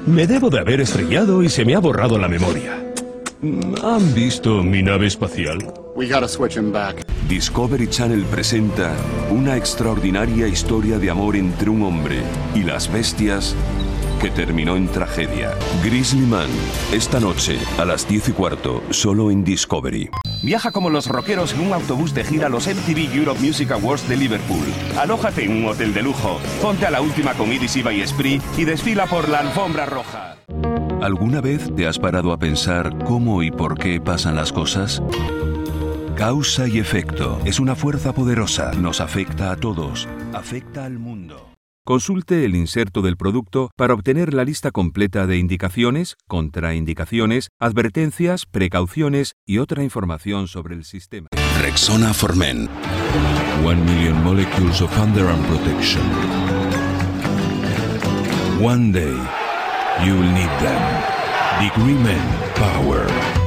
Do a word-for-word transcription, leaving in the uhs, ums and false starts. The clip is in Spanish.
Me debo de haber estrellado y se me ha borrado la memoria. ¿Han visto mi nave espacial? We gotta switch him back. Discovery Channel presenta una extraordinaria historia de amor entre un hombre y las bestias que terminó en tragedia. Grizzly Man, esta noche a las diez y cuarto, solo en Discovery. Viaja como los rockeros en un autobús de gira a los M T V Europe Music Awards de Liverpool. Alójate en un hotel de lujo, ponte a la última con Idisiva y Spree y desfila por la alfombra roja. ¿Alguna vez te has parado a pensar cómo y por qué pasan las cosas? Causa y efecto es una fuerza poderosa, nos afecta a todos, afecta al mundo. Consulte el inserto del producto para obtener la lista completa de indicaciones, contraindicaciones, advertencias, precauciones y otra información sobre el sistema. Rexona for Men. One million molecules of underarm protection. One day, you'll need them. Degree Men Power.